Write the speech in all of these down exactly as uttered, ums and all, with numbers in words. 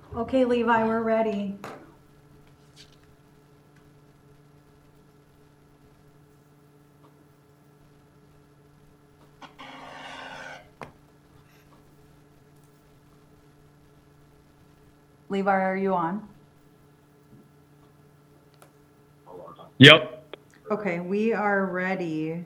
Okay, Levi, we're ready. Levi, are you on? Yep. Okay, we are ready.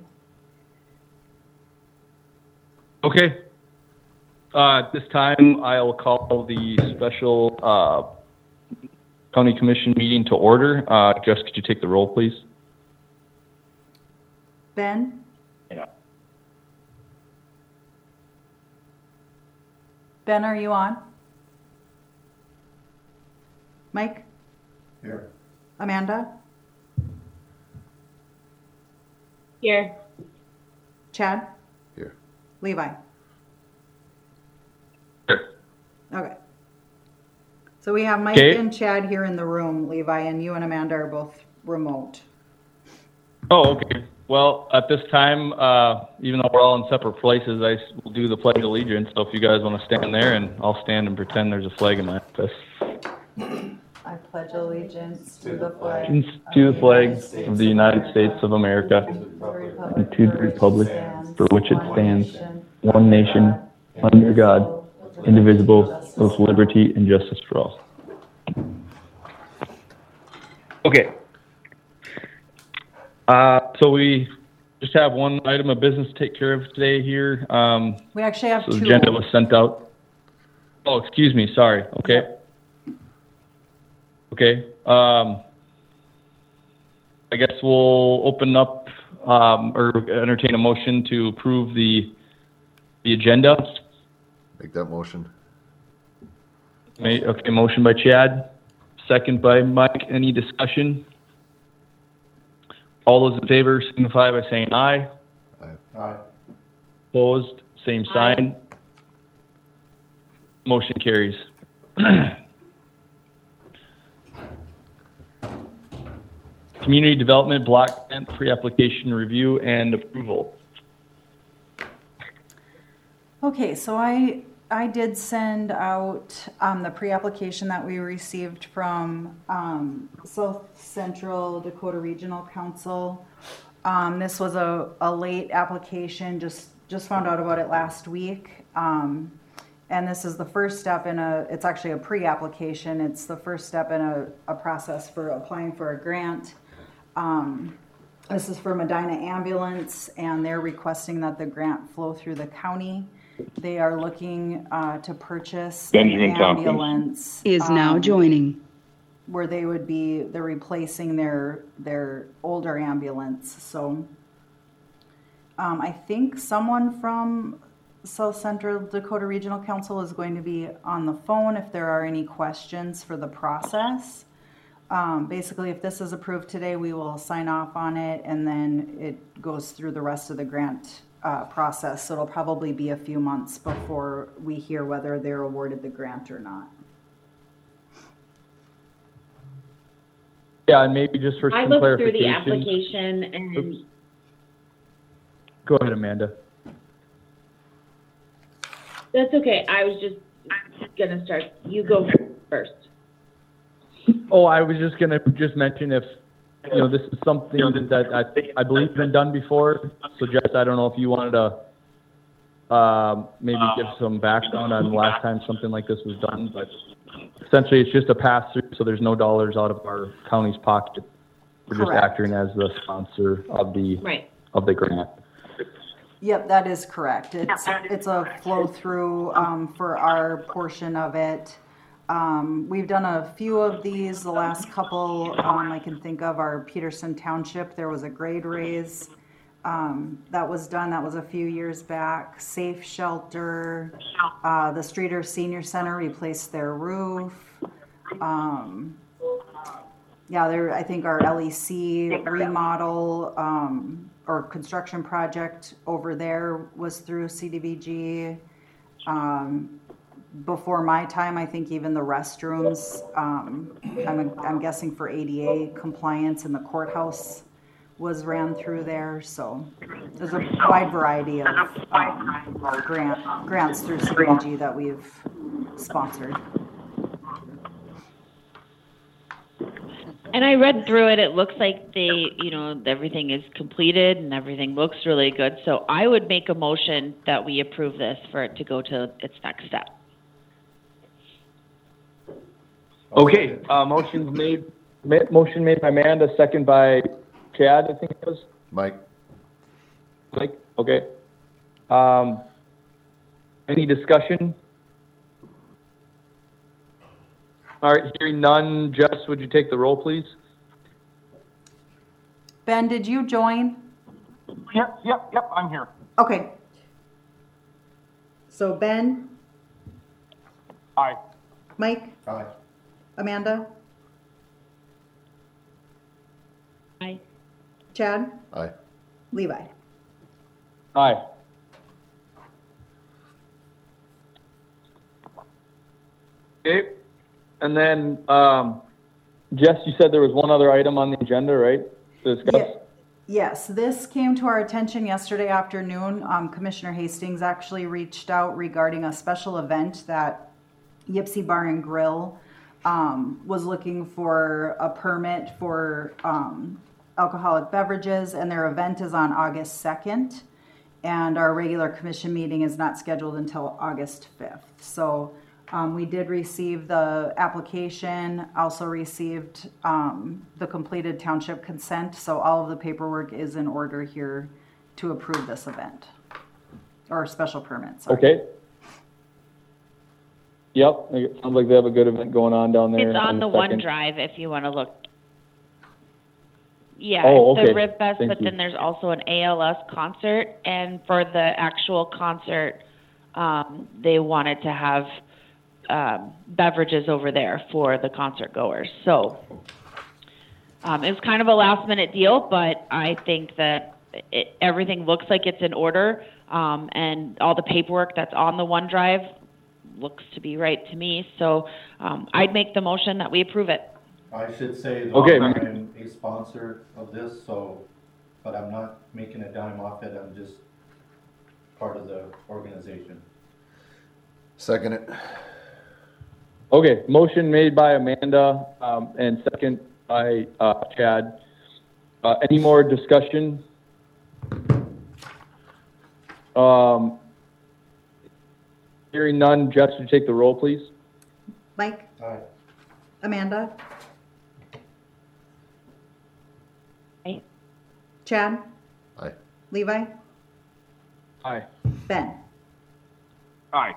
Okay. Uh, at this time, I'll call the special uh, county commission meeting to order. Uh, Jess, could you take the roll, please? Ben? Yeah. Ben, are you on? Mike? Here. Amanda? Here. Chad? Here. Levi? Here. Okay. So we have Mike Okay. and Chad here in the room, Levi, and you and Amanda are both remote. Oh, okay. Well, at this time, uh, even though we're all in separate places, I will do the Pledge of Allegiance. So if you guys want to stand there, and I'll stand and pretend there's a flag in my office. I pledge allegiance to the flag To the flag of the United States of America, and to the republic for which it stands, one nation, under God, indivisible, with liberty and justice for all. Okay. Uh, so we just have one item of business to take care of today here. Um, We actually have so the two. agenda was sent out. Oh, excuse me. Sorry. Okay. Okay. Um, I guess we'll open up um, or entertain a motion to approve the the agenda. Make that motion. Ma- Okay, motion by Chad, second by Mike. Any discussion? All those in favor signify by saying aye. Aye. Aye. Opposed, same sign. Motion carries. Community Development Block Grant Pre-Application Review and Approval. Okay, so I I did send out um, the pre-application that we received from um, South Central Dakota Regional Council. Um, this was a, a late application, just just found out about it last week. Um, and this is the first step in a, it's actually a pre-application. It's the first step in a, a process for applying for a grant. Um, this is for Medina Ambulance, and they're requesting that the grant flow through the county. They are looking uh, to purchase an Benjamin Tompkins ambulance. is now um, joining. Where they would be, they're replacing their their older ambulance. So um, I think someone from South Central Dakota Regional Council is going to be on the phone if there are any questions for the process. Um, basically, if this is approved today, we will sign off on it, and then it goes through the rest of the grant uh, process. So it'll probably be a few months before we hear whether they're awarded the grant or not. Yeah, and maybe just for I some looked through the clarification. application and Oops. Go ahead, Amanda. that's okay. I was just gonna start. You go first. Oh, I was just gonna just mention if, you know, this is something that I think, I believe has been done before. So Jess, I don't know if you wanted to, um, maybe give some background on the last time something like this was done, but essentially it's just a pass through, so there's no dollars out of our county's pocket. We're just Correct. acting as the sponsor of the, Right. of the grant. Yep, that is correct. It's, it's a flow through, um, for our portion of it. Um, we've done a few of these, the last couple, um, I can think of are Peterson Township. There was a grade raise, um, that was done. That was a few years back. Safe Shelter, uh, the Streeter Senior Center replaced their roof. Um, yeah, there, I think our L E C remodel, um, or construction project over there was through C D B G. Um, before my time, I think even the restrooms, um, I'm, I'm guessing for A D A compliance in the courthouse was ran through there. So there's a wide variety of um, grant grants through C D B G that we've sponsored. And I read through it, it looks like they, you know, everything is completed and everything looks really good. So I would make a motion that we approve this for it to go to its next step. Okay, uh, motion's made, ma- motion made by Amanda, second by Chad, I think it was. Mike? Mike, okay. Um, any discussion? All right, hearing none. Jess, would you take the roll, please? Ben, did you join? Yep, yep, yep, I'm here. Okay. So Ben, Aye. Mike, Aye. Amanda, Aye. Chad, Aye. Levi. Aye. Okay, and then, um, Jess, you said there was one other item on the agenda, right? To discuss? Ye- Yes, this came to our attention yesterday afternoon. Um, Commissioner Hastings actually reached out regarding a special event that Yipsy Bar and Grill um, was looking for a permit for um, alcoholic beverages, and their event is on August second. And our regular commission meeting is not scheduled until August fifth. So um, we did receive the application, also received um, the completed township consent. So all of the paperwork is in order here to approve this event or special permit. Sorry. Okay. Yep, it sounds like they have a good event going on down there. It's on the second. OneDrive if you want to look. Yeah, Oh, it's the okay. Rib Fest, Thank but you. then there's also an A L S concert, and for the actual concert, um, they wanted to have um, beverages over there for the concert goers. So um, it was kind of a last minute deal, but I think that it, everything looks like it's in order, um, and all the paperwork that's on the OneDrive looks to be right to me. So um, I'd make the motion that we approve it. I should say that Okay. I'm a sponsor of this, so, but I'm not making a dime off it, I'm just part of the organization. Second it. Okay, motion made by Amanda, um, and second by, uh, Chad. Uh, any more discussion? Um, hearing none, Jess, would you take the roll, please? Mike, Aye. Amanda, Aye. Chad, Aye. Levi, Aye. Ben. Aye.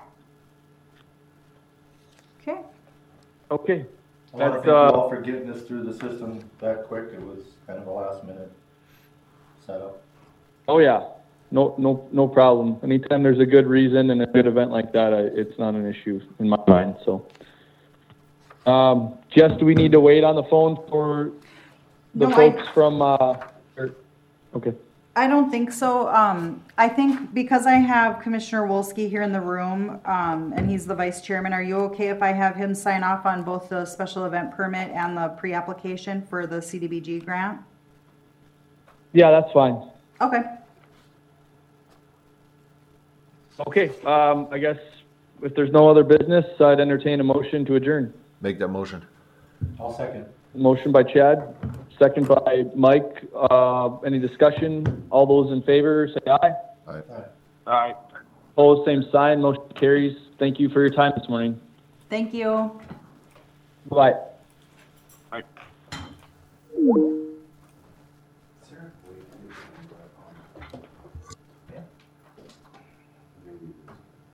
Okay. Okay, I want to That's, thank you uh, all for getting this through the system that quick, it was kind of a last minute setup. oh yeah, no, no, no problem. Anytime there's a good reason and a good event like that, I, it's not an issue in my mind, so. Um, Jess, do we need to wait on the phone for the No, I- folks from, uh, or, okay. I don't think so. Um, I think because I have Commissioner Wolski here in the room, um, and he's the vice chairman, are you okay if I have him sign off on both the special event permit and the pre-application for the C D B G grant? Yeah, that's fine. Okay. Okay, um, I guess if there's no other business, I'd entertain a motion to adjourn. Make that motion. I'll second. Motion by Chad, second by Mike. Uh, any discussion? All those in favor, say aye. Aye. Aye. Aye. Opposed, same sign. Motion carries. Thank you for your time this morning. Thank you. Bye. Aye.